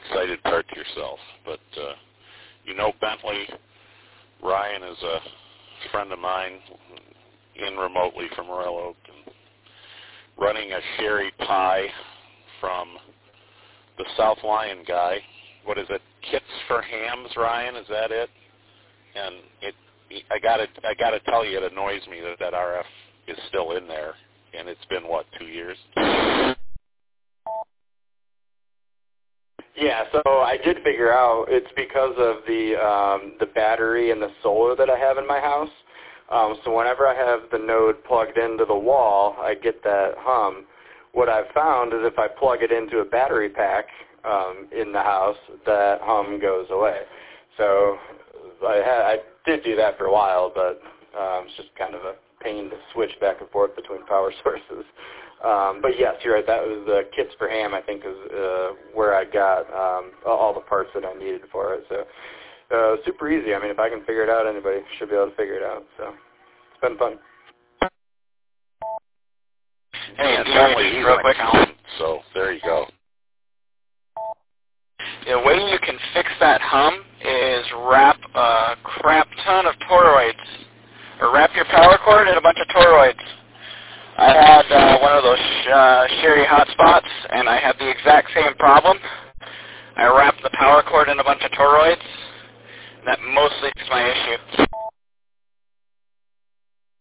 excited part to yourself. But, you know Bentley, Ryan is a friend of mine in remotely from Royal Oak, and running a sherry pie from the South Lyon guy. What is it? Kits for Hams, Ryan? Is that it? And I gotta tell you, it annoys me that RF is still in there, and it's been what, 2 years? Yeah, so I did figure out it's because of the battery and the solar that I have in my house. So whenever I have the node plugged into the wall, I get that hum. What I've found is if I plug it into a battery pack in the house, that hum goes away. So I did do that for a while, but it's just kind of a pain to switch back and forth between power sources. But yes, you're right. That was the Kits for Ham, I think, is where I got all the parts that I needed for it. So super easy. I mean, if I can figure it out, anybody should be able to figure it out. So it's been fun. Hey, and Bentley, he's an accountant, so there you go. The way you can fix that hum is wrap a crap ton of toroids, or wrap your power cord in a bunch of toroids. I had one of those Sherry hotspots, and I had the exact same problem. I wrapped the power cord in a bunch of toroids, and that mostly fixed my issue.